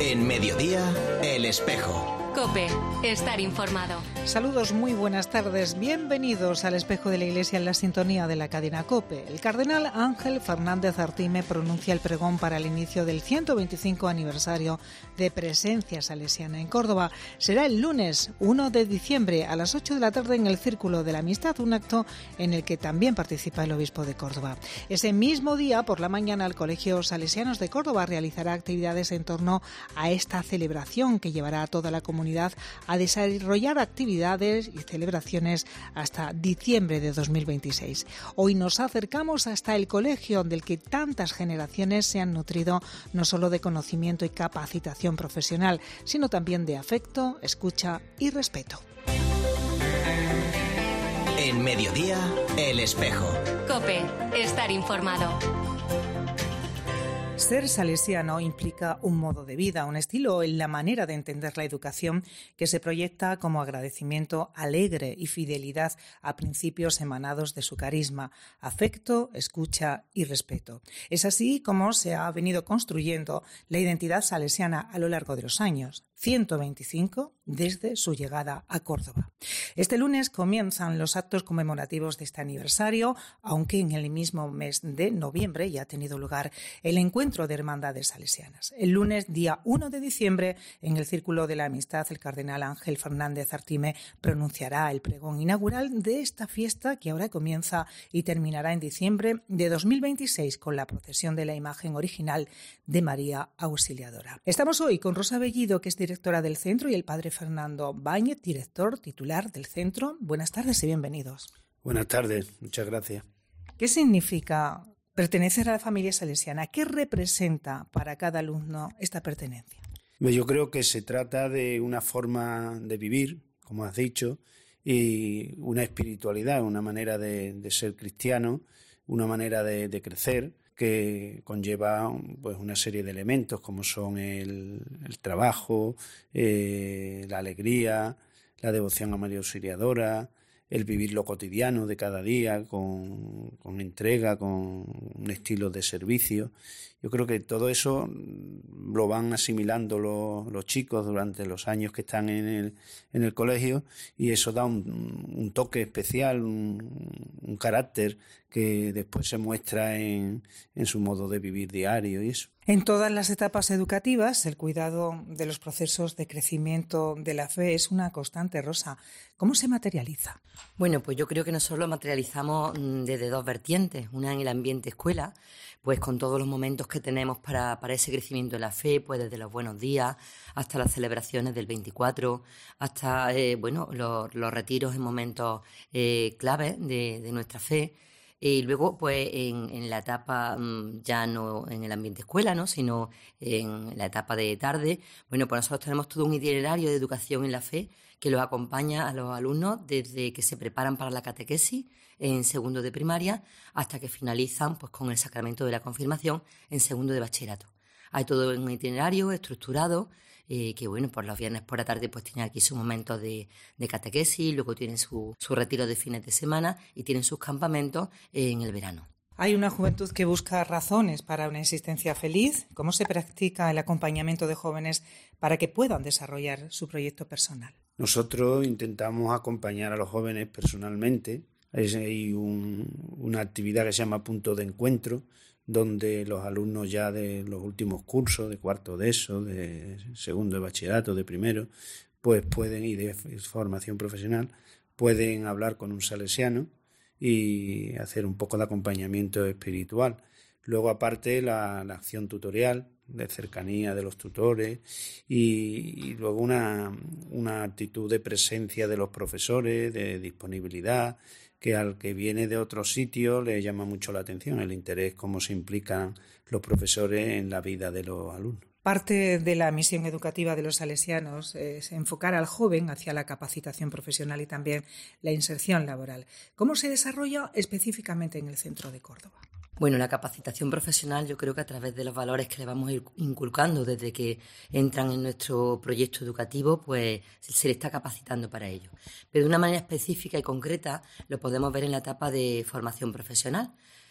En Mediodía, El Espejo. COPE, estar informado. Saludos, muy buenas tardes. Bienvenidos al Espejo de la Iglesia en la sintonía de la cadena COPE. El cardenal Ángel Fernández Artime pronuncia el pregón para el inicio del 125 aniversario de presencia salesiana en Córdoba. Será el lunes 1 de diciembre a las 8 de la tarde en el Círculo de la Amistad, un acto en el que también participa el obispo de Córdoba. Ese mismo día, por la mañana, el Colegio Salesianos de Córdoba realizará actividades en torno a esta celebración que llevará a toda la comunidad a desarrollar actividades y celebraciones hasta diciembre de 2026. Hoy nos acercamos hasta el colegio del que tantas generaciones se han nutrido no solo de conocimiento y capacitación profesional, sino también de afecto, escucha y respeto. En Mediodía, El Espejo. COPE, estar informado. Ser salesiano implica un modo de vida, un estilo en la manera de entender la educación que se proyecta como agradecimiento alegre y fidelidad a principios emanados de su carisma, afecto, escucha y respeto. Es así como se ha venido construyendo la identidad salesiana a lo largo de los años. 125 desde su llegada a Córdoba. Este lunes comienzan los actos conmemorativos de este aniversario, aunque en el mismo mes de noviembre ya ha tenido lugar el encuentro de hermandades salesianas. El lunes, día 1 de diciembre, en el Círculo de la Amistad, el cardenal Ángel Fernández Artime pronunciará el pregón inaugural de esta fiesta que ahora comienza y terminará en diciembre de 2026 con la procesión de la imagen original de María Auxiliadora. Estamos hoy con Rosa Bellido, que es directora del centro, y el padre Fernando Báñez, director titular del centro. Buenas tardes y bienvenidos. Buenas tardes, muchas gracias. ¿Qué significa pertenecer a la familia salesiana? ¿Qué representa para cada alumno esta pertenencia? Yo creo que se trata de una forma de vivir, como has dicho, y una espiritualidad, una manera de ser cristiano, una manera de crecer, que conlleva pues una serie de elementos como son el trabajo, la alegría, la devoción a María Auxiliadora, el vivir lo cotidiano de cada día con entrega, con un estilo de servicio. Yo creo que todo eso lo van asimilando los chicos durante los años que están en el colegio, y eso da un toque especial, un carácter que después se muestra en su modo de vivir diario y eso. En todas las etapas educativas, el cuidado de los procesos de crecimiento de la fe es una constante, Rosa. ¿Cómo se materializa? Bueno, pues yo creo que nosotros lo materializamos desde dos vertientes. Una en el ambiente escuela, pues con todos los momentos que tenemos para ese crecimiento de la fe, pues desde los buenos días hasta las celebraciones del 24, hasta los retiros en momentos claves de nuestra fe. Y luego, pues, en la etapa, ya no en el ambiente escuela, ¿no?, sino en la etapa de tarde, bueno, pues nosotros tenemos todo un itinerario de educación en la fe que los acompaña a los alumnos desde que se preparan para la catequesis en segundo de primaria hasta que finalizan, pues, con el sacramento de la confirmación en segundo de bachillerato. Hay todo un itinerario estructurado que, bueno, por los viernes por la tarde pues tienen aquí sus momentos de catequesis, luego tienen su retiro de fines de semana y tienen sus campamentos en el verano. Hay una juventud que busca razones para una existencia feliz. ¿Cómo se practica el acompañamiento de jóvenes para que puedan desarrollar su proyecto personal? Nosotros intentamos acompañar a los jóvenes personalmente. Hay una actividad que se llama Punto de Encuentro, donde los alumnos ya de los últimos cursos, de cuarto de ESO, de segundo de bachillerato, de primero, pues pueden, y de formación profesional, pueden hablar con un salesiano y hacer un poco de acompañamiento espiritual. Luego, aparte, la acción tutorial, de cercanía de los tutores, y luego una actitud de presencia de los profesores, de disponibilidad, que al que viene de otro sitio le llama mucho la atención, el interés, cómo se implican los profesores en la vida de los alumnos. Parte de la misión educativa de los salesianos es enfocar al joven hacia la capacitación profesional y también la inserción laboral. ¿Cómo se desarrolla específicamente en el centro de Córdoba? Bueno, la capacitación profesional yo creo que a través de los valores que le vamos a ir inculcando desde que entran en nuestro proyecto educativo, pues se le está capacitando para ello. Pero de una manera específica y concreta lo podemos ver en la etapa de formación profesional.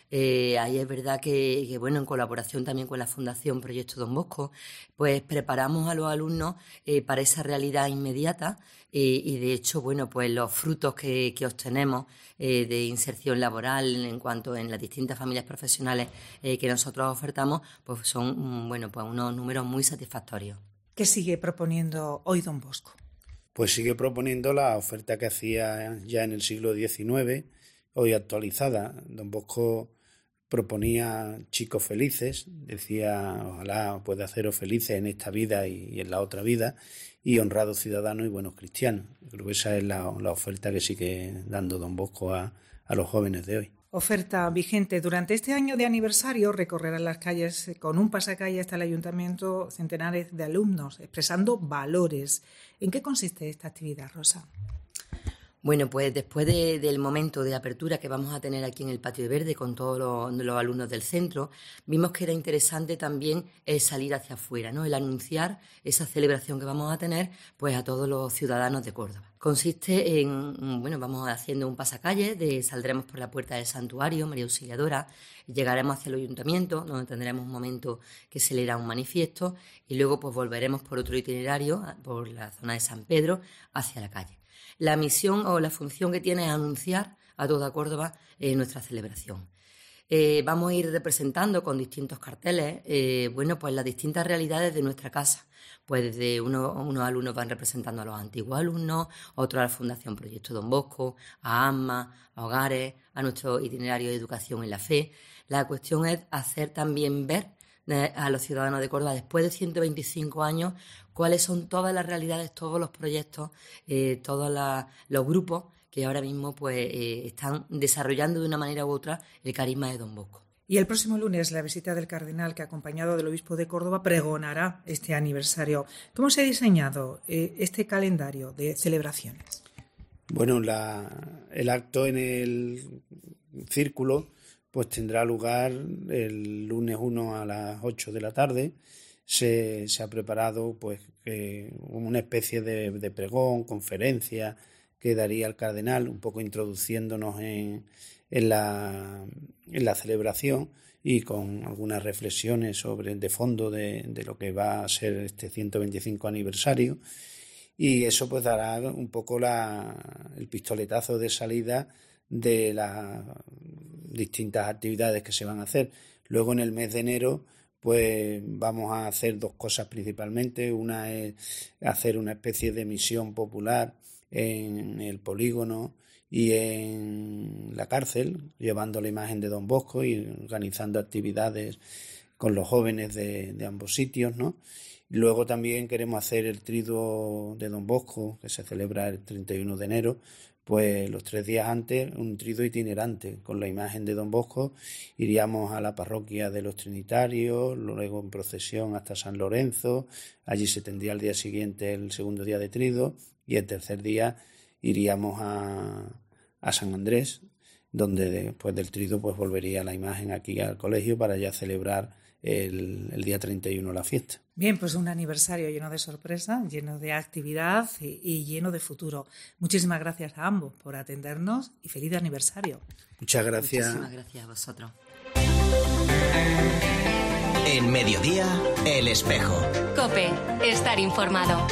Ahí es verdad que, bueno, en colaboración también con la Fundación Proyecto Don Bosco, pues preparamos a los alumnos para esa realidad inmediata y de hecho, bueno, pues los frutos que obtenemos de inserción laboral en cuanto en las distintas familias profesionales que nosotros ofertamos, pues son, bueno, pues unos números muy satisfactorios. ¿Qué sigue proponiendo hoy Don Bosco? Pues sigue proponiendo la oferta que hacía ya en el siglo XIX, hoy actualizada. Don Bosco proponía chicos felices, decía, ojalá pueda haceros felices en esta vida y en la otra vida, y honrados ciudadanos y buenos cristianos. Creo que esa es la oferta que sigue dando Don Bosco a los jóvenes de hoy. Oferta vigente. Durante este año de aniversario recorrerán las calles con un pasacalle hasta el ayuntamiento centenares de alumnos, expresando valores. ¿En qué consiste esta actividad, Rosa? Bueno, pues después del momento de apertura que vamos a tener aquí en el Patio Verde con todos los alumnos del centro, vimos que era interesante también salir hacia afuera, ¿no? El anunciar esa celebración que vamos a tener pues a todos los ciudadanos de Córdoba. Consiste en, bueno, vamos haciendo un pasacalle, saldremos por la puerta del santuario, María Auxiliadora, llegaremos hacia el ayuntamiento, donde tendremos un momento que se leerá un manifiesto y luego pues volveremos por otro itinerario, por la zona de San Pedro, hacia la calle. La misión o la función que tiene es anunciar a toda Córdoba nuestra celebración. Vamos a ir representando con distintos carteles, bueno, pues las distintas realidades de nuestra casa. Pues desde unos alumnos van representando a los antiguos alumnos, otros a la Fundación Proyecto Don Bosco, a AMMA, a Hogares, a nuestro itinerario de educación en la fe. La cuestión es hacer también ver a los ciudadanos de Córdoba, después de 125 años, cuáles son todas las realidades, todos los proyectos, todos los grupos que ahora mismo pues están desarrollando de una manera u otra el carisma de Don Bosco. Y el próximo lunes la visita del cardenal, que acompañado del obispo de Córdoba pregonará este aniversario. ¿Cómo se ha diseñado este calendario de celebraciones? Bueno, el acto en el círculo pues tendrá lugar el lunes 1 a las 8 de la tarde. Se ha preparado pues una especie de pregón, conferencia que daría el cardenal, un poco introduciéndonos en la celebración y con algunas reflexiones de fondo de lo que va a ser este 125 aniversario. Y eso pues dará un poco el pistoletazo de salida de las distintas actividades que se van a hacer. Luego en el mes de enero pues vamos a hacer dos cosas principalmente. Una es hacer una especie de misión popular en el polígono y en la cárcel, llevando la imagen de Don Bosco y organizando actividades con los jóvenes de ambos sitios, ¿no? Luego también queremos hacer el triduo de Don Bosco, que se celebra el 31 de enero, pues los 3 días antes, un triduo itinerante con la imagen de Don Bosco. Iríamos a la parroquia de los Trinitarios, luego en procesión hasta San Lorenzo, allí se tendría el día siguiente el segundo día de triduo y el tercer día iríamos a San Andrés, donde después del triduo pues volvería la imagen aquí al colegio para ya celebrar el día 31 la fiesta. Bien, pues un aniversario lleno de sorpresa, lleno de actividad y lleno de futuro. Muchísimas gracias a ambos por atendernos y feliz aniversario. Muchas gracias. Muchísimas gracias a vosotros. En Mediodía, El Espejo. COPE, estar informado.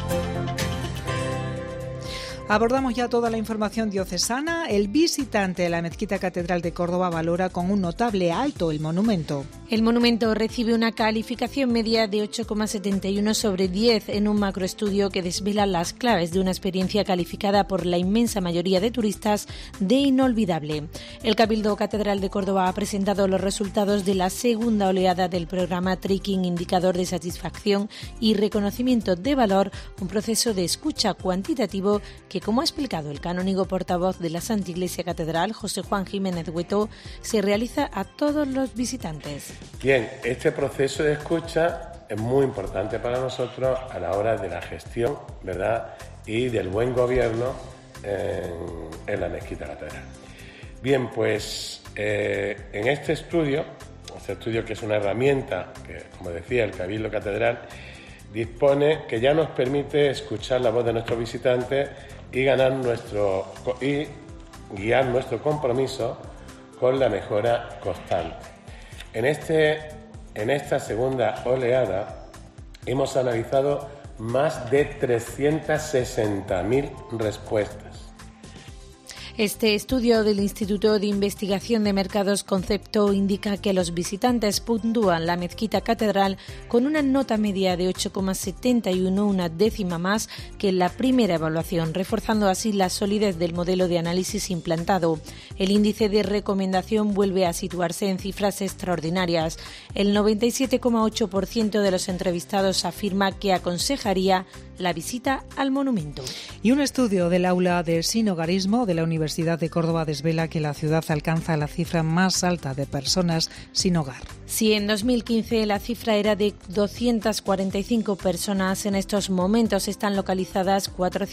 Abordamos ya toda la información diocesana. El visitante de la Mezquita Catedral de Córdoba valora con un notable alto el monumento. El monumento recibe una calificación media de 8,71 sobre 10 en un macroestudio que desvela las claves de una experiencia calificada por la inmensa mayoría de turistas de inolvidable. El Cabildo Catedral de Córdoba ha presentado los resultados de la segunda oleada del programa Tracking Indicador de Satisfacción y Reconocimiento de Valor, un proceso de escucha cuantitativo que, como ha explicado el canónigo portavoz de la Santa Iglesia Catedral, José Juan Jiménez Hueto, se realiza a todos los visitantes. Bien, este proceso de escucha es muy importante para nosotros a la hora de la gestión, ¿verdad?, y del buen gobierno en la Mezquita Catedral. Bien, pues en este estudio que es una herramienta que, como decía, el Cabildo Catedral dispone, que ya nos permite escuchar la voz de nuestros visitantes y guiar nuestro compromiso con la mejora constante. En esta segunda oleada hemos analizado más de 360.000 respuestas. Este estudio del Instituto de Investigación de Mercados Concepto indica que los visitantes puntúan la mezquita catedral con una nota media de 8,71, una décima más que en la primera evaluación, reforzando así la solidez del modelo de análisis implantado. El índice de recomendación vuelve a situarse en cifras extraordinarias. El 97,8% de los entrevistados afirma que aconsejaría la visita al monumento. Y un estudio del aula de sinhogarismo de la Universidad de Córdoba desvela que la ciudad alcanza la cifra más alta de personas sin hogar. Si en 2015 la cifra era de 245 personas, en estos momentos están localizadas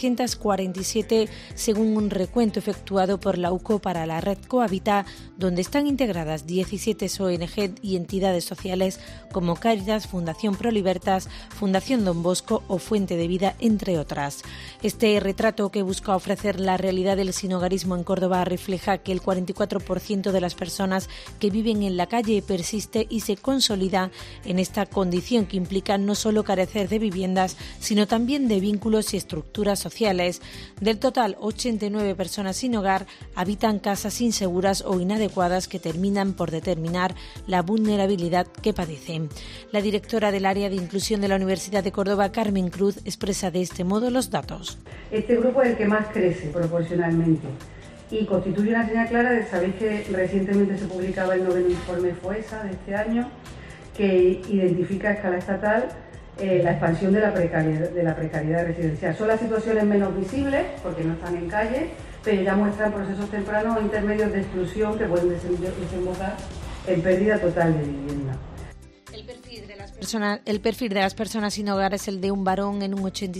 447 según un recuento efectuado por la UCO para la red Cohabita, donde están integradas 17 ONG y entidades sociales como Cáritas, Fundación Prolibertas, Fundación Don Bosco o Fuente de Vida, entre otras. Este retrato, que busca ofrecer la realidad del sinhogarismo en Córdoba, refleja que el 44% de las personas que viven en la calle persiste y se consolida en esta condición, que implica no solo carecer de viviendas, sino también de vínculos y estructuras sociales. Del total, 89 personas sin hogar habitan casas inseguras o inadecuadas que terminan por determinar la vulnerabilidad que padecen. La directora del área de inclusión de la Universidad de Córdoba, Carmen Cruz, expresa de este modo los datos. Este grupo es el que más crece proporcionalmente y constituye una señal clara. Sabéis que recientemente se publicaba el 9º informe FOESA de este año, que identifica a escala estatal la expansión de la precariedad residencial. Son las situaciones menos visibles porque no están en calle, pero ya muestran procesos tempranos o intermedios de exclusión que pueden desembocar en pérdida total de vivienda. El perfil de las personas sin hogar es el de un varón en un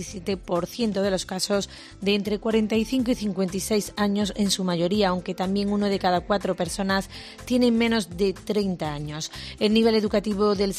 87% de los casos, de entre 45 y 56 años en su mayoría, aunque también 1 de cada 4 personas tiene menos de 30 años. El nivel educativo del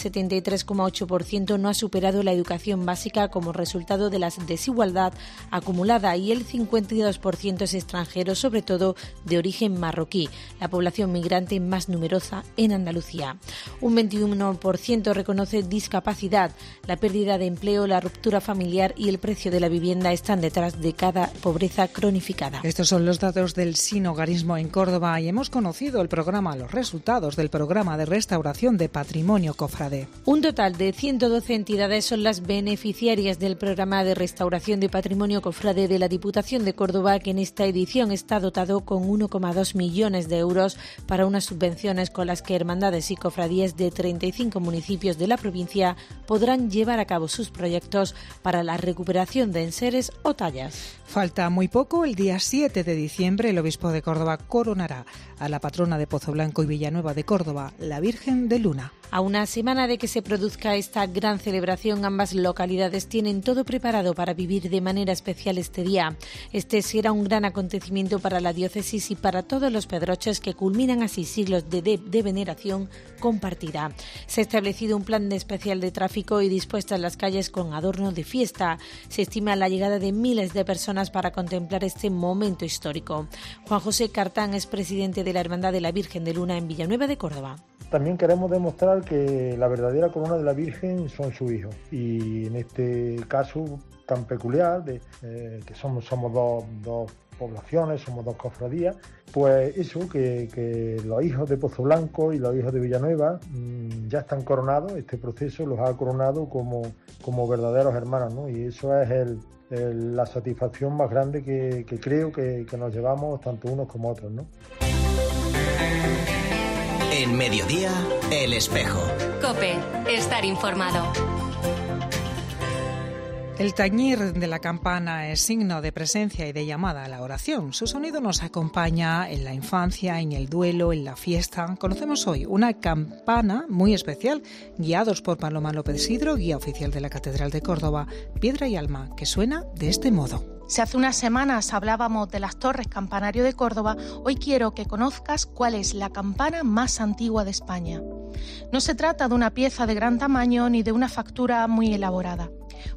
73,8% no ha superado la educación básica como resultado de la desigualdad acumulada, y el 52% es extranjero, sobre todo de origen marroquí, la población migrante más numerosa en Andalucía. Un 21% reconoce discapacidad. La pérdida de empleo, la ruptura familiar y el precio de la vivienda están detrás de cada pobreza cronificada. Estos son los datos del sinhogarismo en Córdoba, y hemos conocido los resultados del programa de restauración de patrimonio cofrade. Un total de 112 entidades son las beneficiarias del programa de restauración de patrimonio cofrade de la Diputación de Córdoba, que en esta edición está dotado con 1,2 millones de euros para unas subvenciones con las que hermandades y cofradías de 35 municipios de la provincia podrán llevar a cabo sus proyectos para la recuperación de enseres o tallas. Falta muy poco. El día 7 de diciembre el obispo de Córdoba coronará a la patrona de Pozoblanco y Villanueva de Córdoba, la Virgen de Luna. A una semana de que se produzca esta gran celebración, ambas localidades tienen todo preparado para vivir de manera especial este día. Este será un gran acontecimiento para la diócesis y para todos los pedroches, que culminan así siglos de veneración compartida. Se ha establecido un plan especial de tráfico y dispuestas las calles con adorno de fiesta. Se estima la llegada de miles de personas para contemplar este momento histórico. Juan José Cartán es presidente de la Hermandad de la Virgen de Luna en Villanueva de Córdoba. También queremos demostrar que la verdadera corona de la Virgen son sus hijos, y en este caso tan peculiar que somos dos poblaciones, somos dos cofradías, pues eso, que los hijos de Pozoblanco y los hijos de Villanueva ya están coronados. Este proceso los ha coronado como verdaderos hermanos, ¿no? Y eso es la satisfacción más grande que creo que nos llevamos tanto unos como otros, ¿no? En Mediodía, El Espejo. COPE, estar informado. El tañir de la campana es signo de presencia y de llamada a la oración. Su sonido nos acompaña en la infancia, en el duelo, en la fiesta. Conocemos hoy una campana muy especial, guiados por Paloma López Sidro, guía oficial de la Catedral de Córdoba, Piedra y Alma, que suena de este modo. Si hace unas semanas hablábamos de las torres campanario de Córdoba, hoy quiero que conozcas cuál es la campana más antigua de España. No se trata de una pieza de gran tamaño ni de una factura muy elaborada.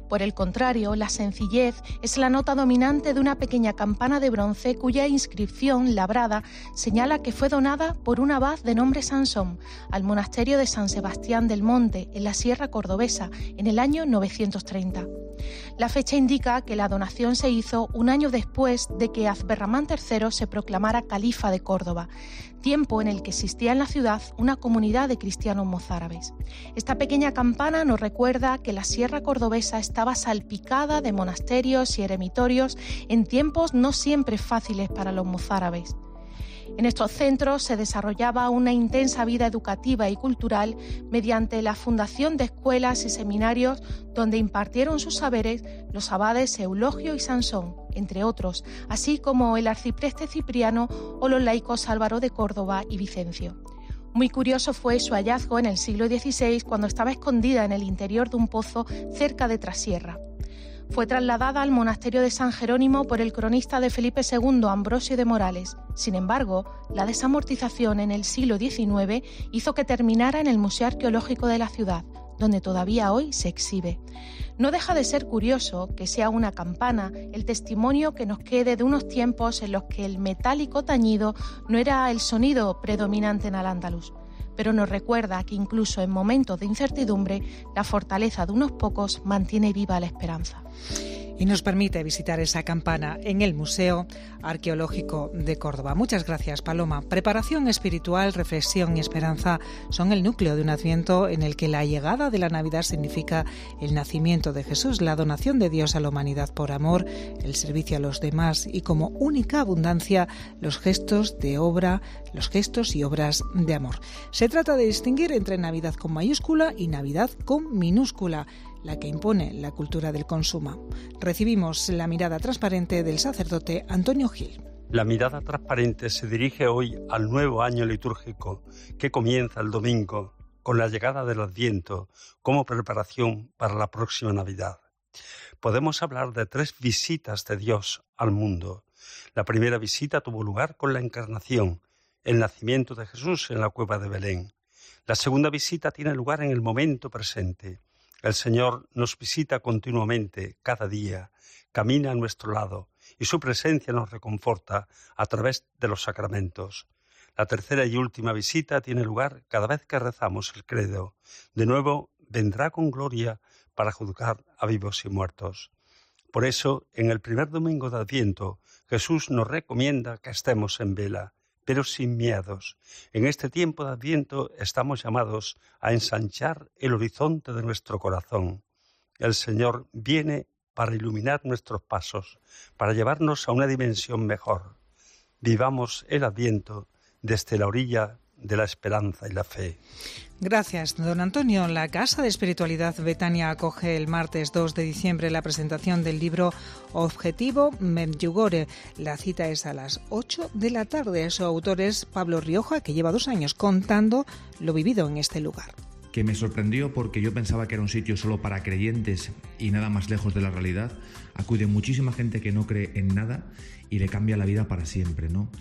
Por el contrario, la sencillez es la nota dominante de una pequeña campana de bronce cuya inscripción labrada señala que fue donada por un abad de nombre Sansón al monasterio de San Sebastián del Monte, en la Sierra Cordobesa, en el año 930. La fecha indica que la donación se hizo un año después de que Abderramán III se proclamara califa de Córdoba, tiempo en el que existía en la ciudad una comunidad de cristianos mozárabes. Esta pequeña campana nos recuerda que la Sierra Cordobesa estaba salpicada de monasterios y eremitorios en tiempos no siempre fáciles para los mozárabes. En estos centros se desarrollaba una intensa vida educativa y cultural mediante la fundación de escuelas y seminarios donde impartieron sus saberes los abades Eulogio y Sansón, entre otros, así como el arcipreste Cipriano o los laicos Álvaro de Córdoba y Vicencio. Muy curioso fue su hallazgo en el siglo XVI cuando estaba escondida en el interior de un pozo cerca de Trasierra. Fue trasladada al monasterio de San Jerónimo por el cronista de Felipe II, Ambrosio de Morales. Sin embargo, la desamortización en el siglo XIX hizo que terminara en el Museo Arqueológico de la ciudad, donde todavía hoy se exhibe. No deja de ser curioso que sea una campana el testimonio que nos quede de unos tiempos en los que el metálico tañido no era el sonido predominante en Al-Ándalus, pero nos recuerda que incluso en momentos de incertidumbre, la fortaleza de unos pocos mantiene viva la esperanza. Y nos permite visitar esa campana en el Museo Arqueológico de Córdoba. Muchas gracias, Paloma. Preparación espiritual, reflexión y esperanza son el núcleo de un Adviento en el que la llegada de la Navidad significa el nacimiento de Jesús, la donación de Dios a la humanidad por amor, el servicio a los demás y como única abundancia los gestos de obra, los gestos y obras de amor. Se trata de distinguir entre Navidad con mayúscula y Navidad con minúscula, la que impone la cultura del consumo. Recibimos la mirada transparente del sacerdote Antonio Gil. La mirada transparente se dirige hoy al nuevo año litúrgico que comienza el domingo con la llegada del Adviento como preparación para la próxima Navidad. Podemos hablar de 3 visitas de Dios al mundo. La primera visita tuvo lugar con la Encarnación, el nacimiento de Jesús en la cueva de Belén. La segunda visita tiene lugar en el momento presente. El Señor nos visita continuamente, cada día, camina a nuestro lado y su presencia nos reconforta a través de los sacramentos. La tercera y última visita tiene lugar cada vez que rezamos el credo. De nuevo, vendrá con gloria para juzgar a vivos y muertos. Por eso, en el primer domingo de Adviento, Jesús nos recomienda que estemos en vela, pero sin miedos. En este tiempo de Adviento estamos llamados a ensanchar el horizonte de nuestro corazón. El Señor viene para iluminar nuestros pasos, para llevarnos a una dimensión mejor. Vivamos el Adviento desde la orilla de la esperanza y la fe. Gracias, don Antonio. La Casa de Espiritualidad Betania acoge el martes 2 de diciembre la presentación del libro Objetivo Medjugorje. La cita es a las 8 de la tarde. Su autor es Pablo Rioja, que lleva 2 años contando lo vivido en este lugar. Que me sorprendió porque yo pensaba que era un sitio solo para creyentes y nada más lejos de la realidad. Acude muchísima gente que no cree en nada y le cambia la vida para siempre, ¿no?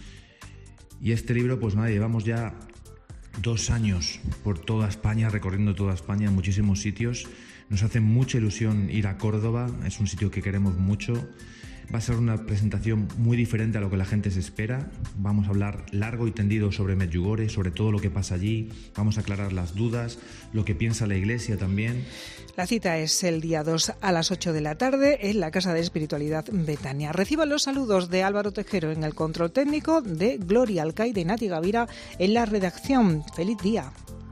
Y este libro, pues nada, llevamos ya 2 años por toda España, recorriendo toda España, en muchísimos sitios. Nos hace mucha ilusión ir a Córdoba, es un sitio que queremos mucho. Va a ser una presentación muy diferente a lo que la gente se espera. Vamos a hablar largo y tendido sobre Medjugorje, sobre todo lo que pasa allí. Vamos a aclarar las dudas, lo que piensa la Iglesia también. La cita es el día 2 a las 8 de la tarde en la Casa de Espiritualidad Betania. Reciba los saludos de Álvaro Tejero en el control técnico, de Gloria Alcaide y Nati Gavira en la redacción. ¡Feliz día!